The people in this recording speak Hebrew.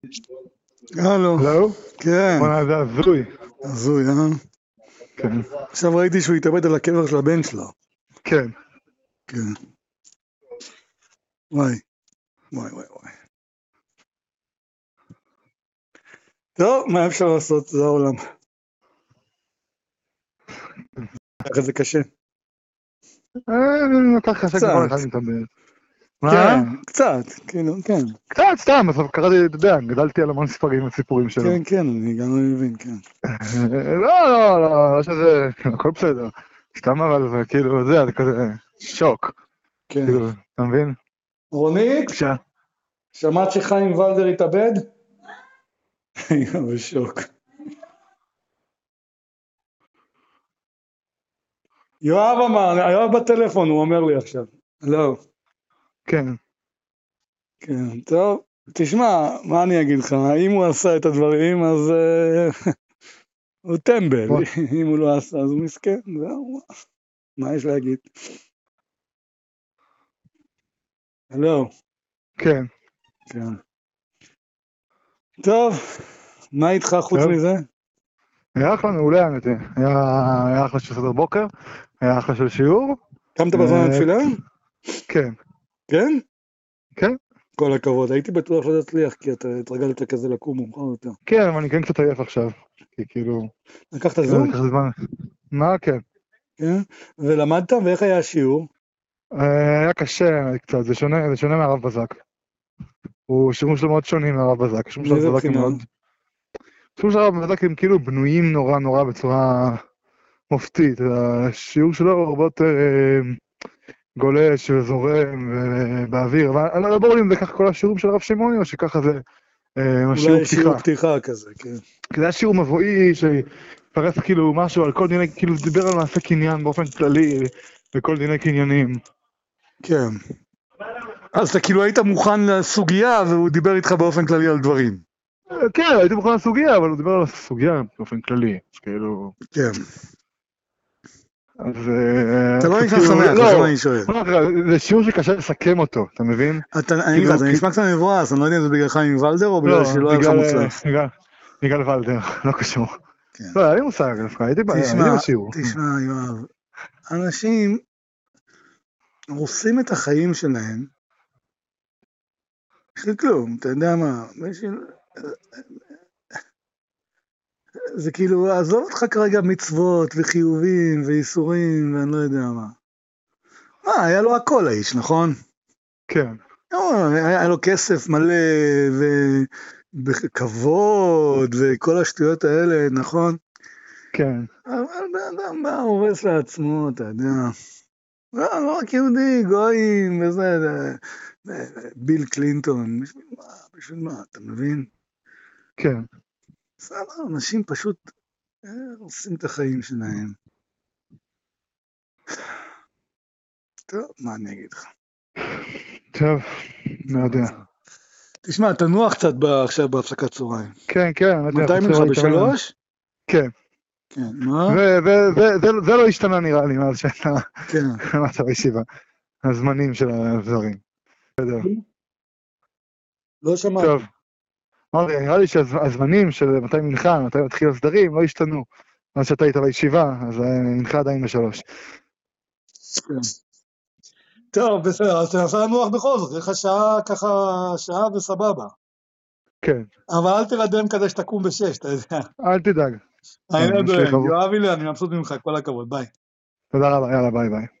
הלו, לא? כן, בוא'נה, זה הזוי. הזוי, כן. עכשיו ראיתי שהוא התאבד על הקבר של הבן שלו. כן. כן. וואי, וואי, וואי, וואי. טוב, מה אפשר לעשות? זה העולם. ככה זה קשה. לקח קשה כל אחד קצת, מתאבד. מה? כן, קצת, כאילו, כן. קצת, סתם, בסוף קראתי, אתה יודע, גדלתי על המון ספרים וסיפורים שלו. כן, כן, אני גם לא מבין, כן. לא שזה, הכל בסדר. סתם אבל זה כאילו, זה כזה שוק. כן. כאילו, אתה מבין? רונית, שמעת שחיים ולדר התאבד? היה בשוק. יואב אמר, יואב בטלפון, הוא אומר לי עכשיו. לא. כן. כן, טוב. תשמע, מה אני אגיד לך, אם הוא עשה את הדברים, אז הוא טמבל, אם הוא לא עשה, אז הוא מסכן, זהו, מה יש להגיד? הלו. כן. כן. טוב, מה איתך חוץ מזה? היה אחלה מעולה, האמת היא. היה אחלה של סדר בוקר, היה אחלה של שיעור. קמת בזמן התפילה? כן. כן? כן. כל הכבוד, הייתי בטוח שלא תצליח, כי אתה התרגלת כזה לקום מאוחר יותר. כן, אבל אני כן קצת עייף עכשיו, כי כאילו... לקחת זום? מה? כן. כן? ולמדת, ואיך היה השיעור? היה קשה קצת, זה שונה מהרב בזק. שיעורים שלו מאוד שונים מהרב בזק. מאיזה בחינה? שיעורים של הרב בזק הם כאילו בנויים נורא נורא בצורה מופתית. השיעור שלו הוא הרבה יותר גולש וזורם באוויר. אבל לא ברור אם זה ככה כל השיעורים של הרב שמעוני, או שככה זה אולי שיעור פתיחה כזה, כן. כי זה היה שיעור מבואי שפרס כאילו משהו על כל דיני, כאילו דיבר על מעשה קניין באופן כללי וכל דיני קניינים. כן. אז אתה כאילו היית מוכן לסוגיה והוא דיבר איתך באופן כללי על דברים. כן, הייתי מוכן לסוגיה, אבל הוא דיבר על הסוגיה באופן כללי, אז כאילו... כן. אז... אתה לא נשמע שמח, זה מה אני שואל. זה שיעור שקשה לסכם אותו, אתה מבין? אני נשמע קצת מבואס, אני לא יודע אם זה בגלל חיים ולדר או בגלל שלא היה לך מוצלח. בגלל ולדר, לא קשור. לא, היה לי מושג, הייתי בשיעור. תשמע, יואב, אנשים עושים את החיים שלהם, בשביל כלום, אתה יודע מה, זה כאילו, עזוב אותך כרגע מצוות וחיובים ואיסורים ואני לא יודע מה. היה לו הכל האיש, נכון? כן. היה לו כסף מלא וכבוד וכל השטויות האלה, נכון? כן. אבל בן אדם בא הורס לעצמו, אתה יודע. לא רק יהודי, גויים וזה, ביל קלינטון, בשביל מה, אתה מבין? כן. בסדר, אנשים פשוט עושים את החיים שלהם. טוב, מה אני אגיד לך? טוב, לא יודע. תשמע, תנוח קצת עכשיו בהפסקת צהריים. כן, כן. מתי מנחה? ב3? כן. כן, מה? זה לא השתנה נראה לי מאז שאתה למדת בישיבה. הזמנים של הדברים. בסדר. לא שמעתי. טוב. אמרתי, נראה לי שהזמנים של מתי מנחה, מתי מתחיל הסדרים, לא השתנו. מאז שאתה היית בישיבה, אז מנחה עדיין ב3. טוב, בסדר, אז תנסה לנוח בכל זאת, יש לך שעה ככה, שעה וסבבה. כן. אבל אל תרדם כדי שתקום ב6, אתה יודע. אל תדאג. אני לא דואג, יואב אילי, אני מבסוט ממך, כל הכבוד, ביי. תודה רבה, יאללה, ביי ביי.